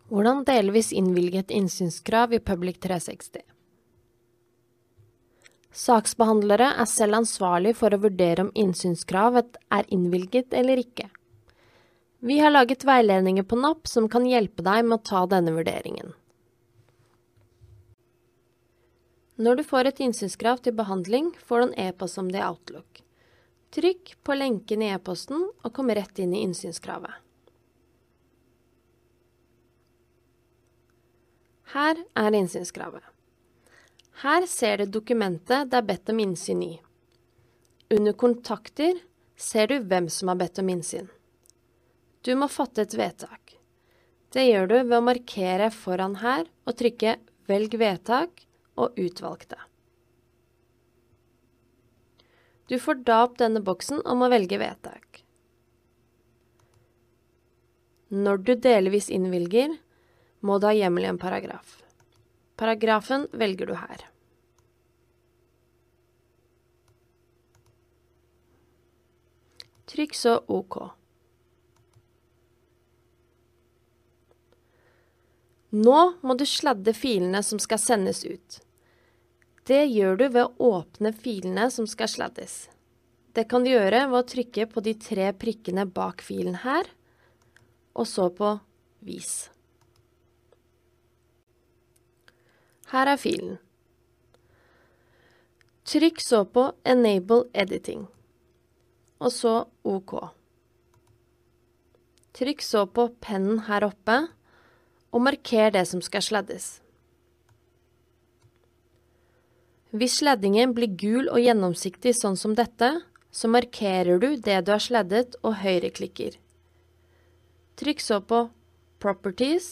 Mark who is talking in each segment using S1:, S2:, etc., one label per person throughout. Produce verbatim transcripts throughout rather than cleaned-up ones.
S1: Hvordan delvis innvilge et innsynskrav i Public tre seksti? Saksbehandlere er selv ansvarlig for å vurdere om innsynskravet er innvilget eller ikke. Vi har laget veiledninger på N A P som kan hjelpe deg med å ta denne vurderingen. Når du får et innsynskrav til behandling, får du en e-post om det i Outlook. Trykk på lenken i e-posten og kom rett inn i innsynskravet. Her er innsynskravet. Her ser du dokumentet det er bedt om innsyn i. Under kontakter ser du hvem som har bedt om innsyn. Du må fatte et vedtak. Det gjør du ved å markere foran her og trykke «Velg vedtak» og «Utvalgte». Du får da opp denne boksen om å velge vedtak. Når du delvis innvilger, må du ha hjemmel i en paragraf. Paragrafen velger du her. Trykk så OK. Nå må du sladde filene som skal sendes ut. Det gjør du ved å åpne filene som skal sladdes. Det kan du gjøre ved å trykke på de tre prikkene bak filen her, og så på Vis. Her er filen. Trykk så på Enable Editing, og så OK. Trykk så på pennen her oppe, og marker det som skal sladdes. Hvis sladdingen blir gul og gjennomsiktig sånn som dette, så markerer du det du har sladdet og høyreklikker. Trykk så på Properties.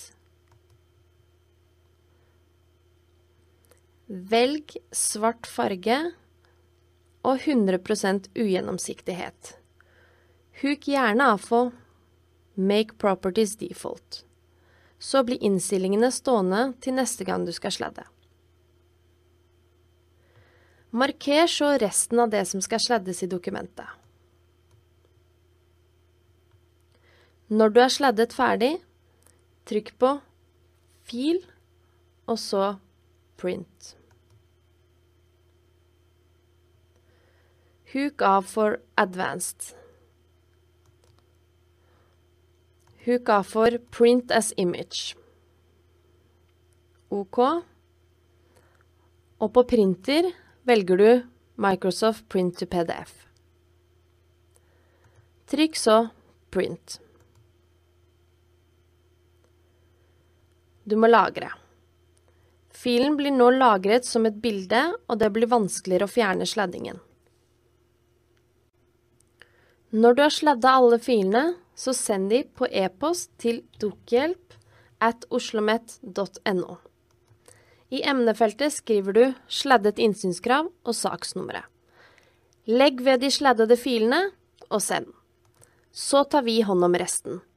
S1: Velg svart farge og hundre prosent ugjennomsiktighet. Huk gjerne av for Make Properties Default. Så blir innstillingene stående til neste gang du skal sladde. Marker så resten av det som skal sladdes i dokumentet. Når du har sladdet ferdig, trykk på Fil, og så Print. Huk av for Advanced. Huk av for Print as Image. OK. Og på printer velger du Microsoft Print to P D F. Trykk så Print. Du må lagre. Filen blir nå lagret som et bilde, og det blir vanskeligere å fjerne sladdingen. Når du har sladdet alle filene, så send de på e-post til dukkehjelp at oslomet punktum no. I emnefeltet skriver du sladdet innsynskrav og saksnummeret. Legg ved de sladdede filene og send. Så tar vi hånd om resten.